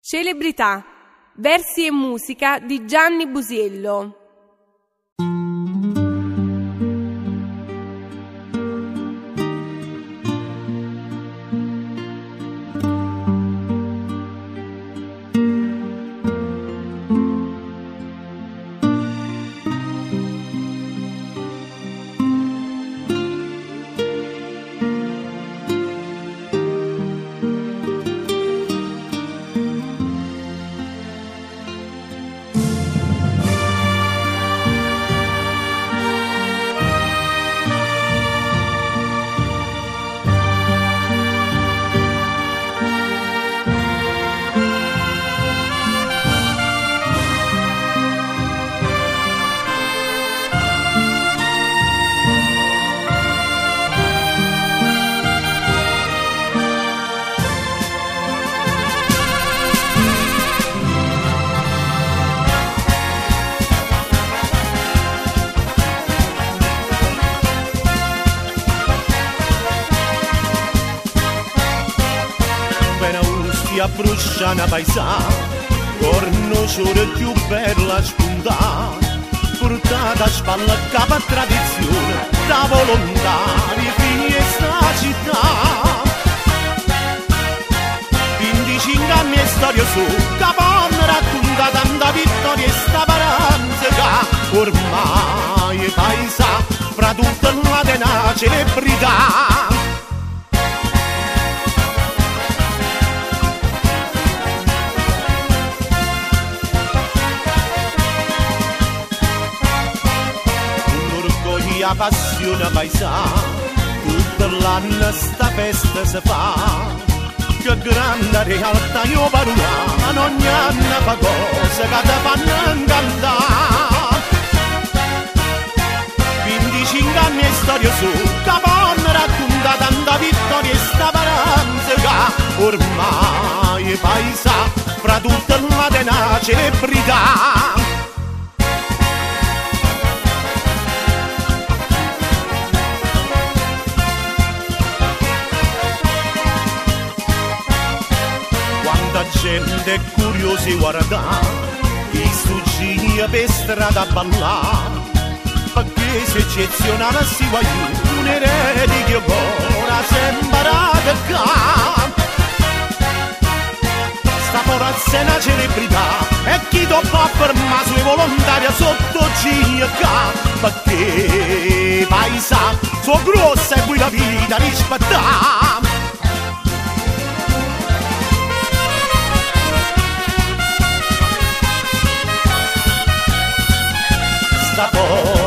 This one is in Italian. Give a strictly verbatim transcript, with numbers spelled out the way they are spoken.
Celebrità, versi e musica di Gianni Busiello. A Brusciana paesà, cornociore più bella spuntà, portata a spalla a capo a tradizione, da volontari figli e sta città. venticinque anni e storia su, capanna racconta tanta vittoria e sta paranza che ormai è paesà, fra tutta la tenace celebrità. La passione paesà, tutto l'anno sta festa si fa, che grande realtà io parla, in ogni anno fa cose che ti fanno incantare. venticinque anni e storia su, capanna racconta tanta vittoria e sta paranza che ormai è paesà, fra tutta la tenace celebrità. Gente curiosi guarda, chi stuggia per strada a ballare, perché se eccezionale si va giù, un erede che ora sembra che ca. Sta forza è una celebrità, e chi dopo afferma sue volontarie sotto G K, perché paesà, suo grossa e qui la vita rispettare. Sta